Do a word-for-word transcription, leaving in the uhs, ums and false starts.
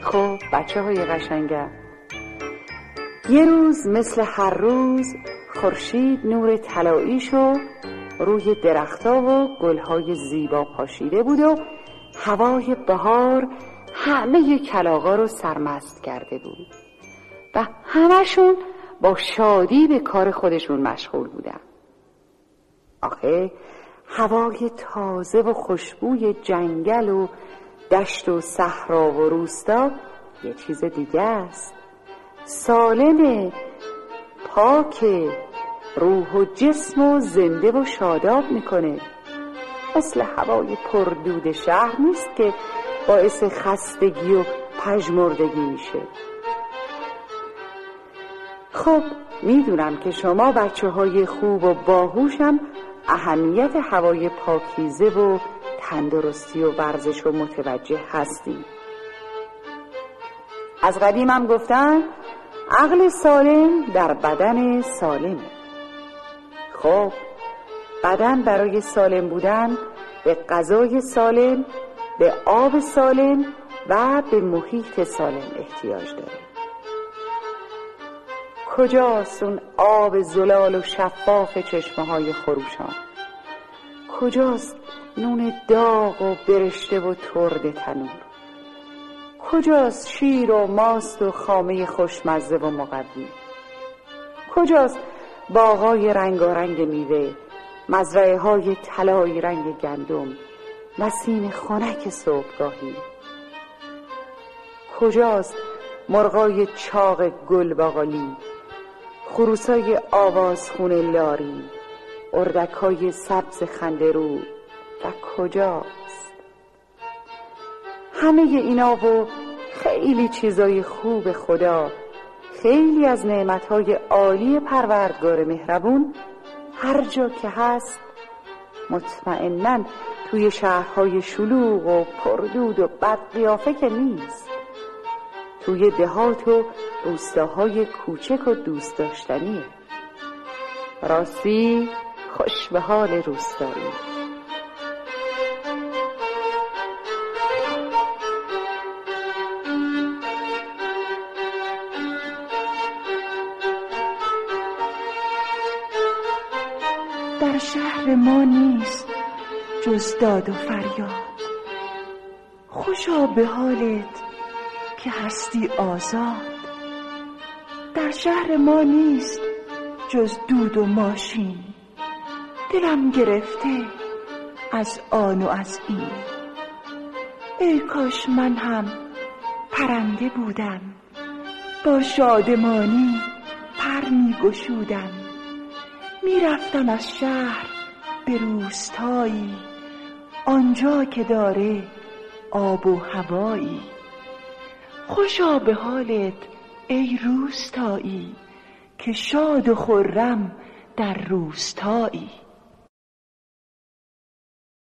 خب بچه های قشنگم، یه روز مثل هر روز خورشید نور طلاییشو روی درخت‌ها و گل‌های زیبا پاشیده بود و هوای بهار همه کلاغا رو سرمست کرده بود و همشون با شادی به کار خودشون مشغول بودن. آخه هوای تازه و خوشبوی جنگل و دشت و صحرا و روستا یه چیز دیگه است. سالمه، پاکه، روح و جسم و زنده و شاداب میکنه. مثل هوای پردود شهر نیست که باعث خستگی و پژمردگی میشه. خب میدونم که شما بچه های خوب و باهوشم اهمیت هوای پاکیزه و تندرستی و ورزش رو متوجه هستیم. از قدیم هم گفتن عقل سالم در بدن سالمه. خب بدن برای سالم بودن به غذای سالم، به آب سالم و به محیط سالم احتیاج داره. کجاست اون آب زلال و شفاف چشمه های خروشان؟ کجاست نون داغ و برشته و ترد تنور؟ کجاست شیر و ماست و خامه خوشمزه و مقوی؟ کجاست باغای رنگارنگ میوه، مزرعه های طلایی رنگ گندم، نسیم خنک صبحگاهی؟ کجاست مرغای چاق گلباقالی، خروسای آوازخون لاری، اردکای سبز خنده‌رو و کجاست؟ همه اینا و خیلی چیزای خوب خدا، خیلی از نعمتهای عالی پروردگار مهربون هر جا که هست مطمئناً توی شهرهای شلوغ و پردود و بدقیافه که نیست. توی دهات و روستاهای کوچک و دوست داشتنیه. راستی خوش به حال روستایی. در شهر ما نیست جز داد و فریاد. خوشا به حالت که هستی آزاد. در شهر ما نیست جز دود و ماشین. دلم گرفته از آن و از این. ای کاش من هم پرنده بودم، با شادمانی پر می گشودم. می رفتم از شهر به روستایی، آنجا که داره آب و هوایی. خوشا به حالت ای روستایی، که شاد و خرم در روستایی.